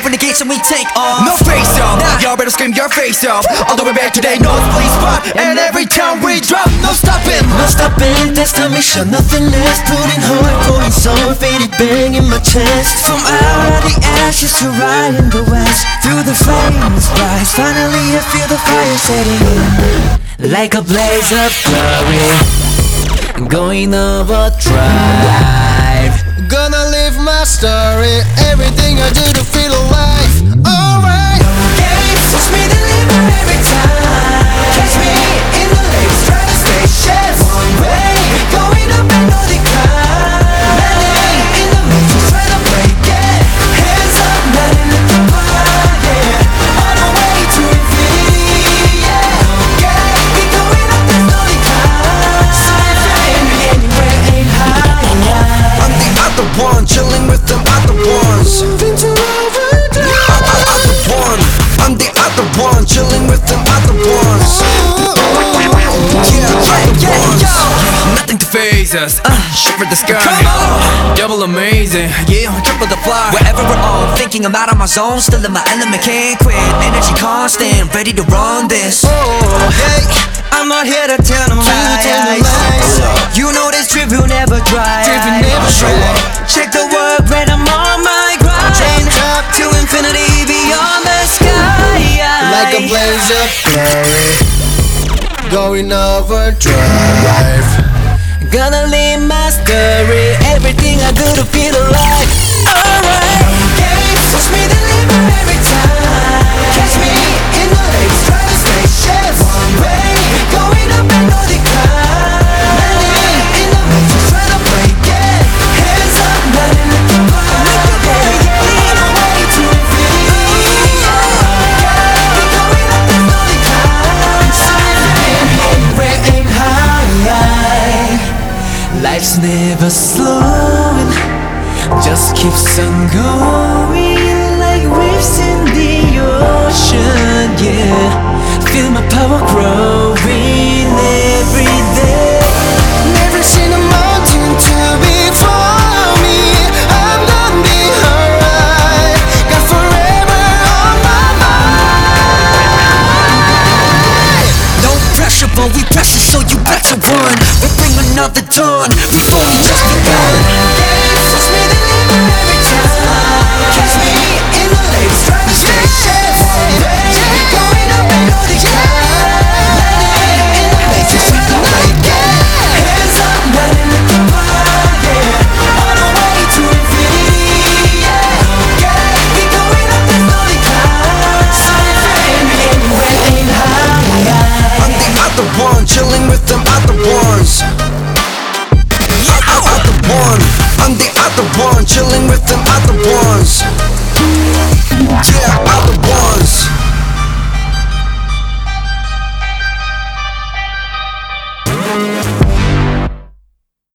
renegation we take off. No face off, y'all better scream your face off. All the way back to that nosebleed spot. And every time we drop, no stopping. No stopping, that's the mission, nothing less. Putting hard, going so faded, bang in my chest. From out of the ashes to right in the west, through the flames rise. Finally I feel the fire setting in, like a blaze of glory, going overdrive. Gonna live my story, everything I do to feel alive. Alright. Push me to live every time. Catch me in the lakes, trying to stay chef. One way, going up and no decline. Landing in the matrix, trying to break it. Hands up, not in the fire, yeah. On our way to infinity, yeah. Keep going up, there's no decline. Flying anywhere ain't high. I'm the other one, chilling with them other ones. Moving to overdrive. I'm the other one, chilling with them other ones. Nothing to phase us, shiver the sky. Double amazing, yeah, triple the fly. Wherever we're all thinking I'm out of my zone, still in my element, can't quit. Energy constant, ready to run this. Hey, I'm not here to tell them lies. You know this trip will never dry. Check the work when I'm on my grind. To infinity beyond the sky. Like a blaze of glory, going overdrive. Gonna live my story, everything I do to feel alive. Alright. Push me to live every time. Catch me in the lakes, trying to stay chef. One way, going up and no decline. Landing in the matrix, trying to break it. Hands up, not in the fire. On our way to infinity, yeah. Keep going up, there's no decline. Flying anywhere ain't high. Life's never slowing, just keeps on going, like waves in the ocean, yeah. Feel my power growing every day. Never seen a mountain too big for me. I'm gonna be alright. Got forever on my mind. No pressure, but we pressure, so you better run. We bring another dawn, we've only just begun. Push me to live every time. Catch me in the lakes, trying to stay chef. Going up and no decline. Landing in the matrix, trying to break it. Hands up, not in the fire, yeah. On our way to infinity, yeah. Keep going up, there's no decline. Flying anywhere ain't high. I'm the other one, chilling with them other ones. I'm the other one, chilling with them other ones. Yeah.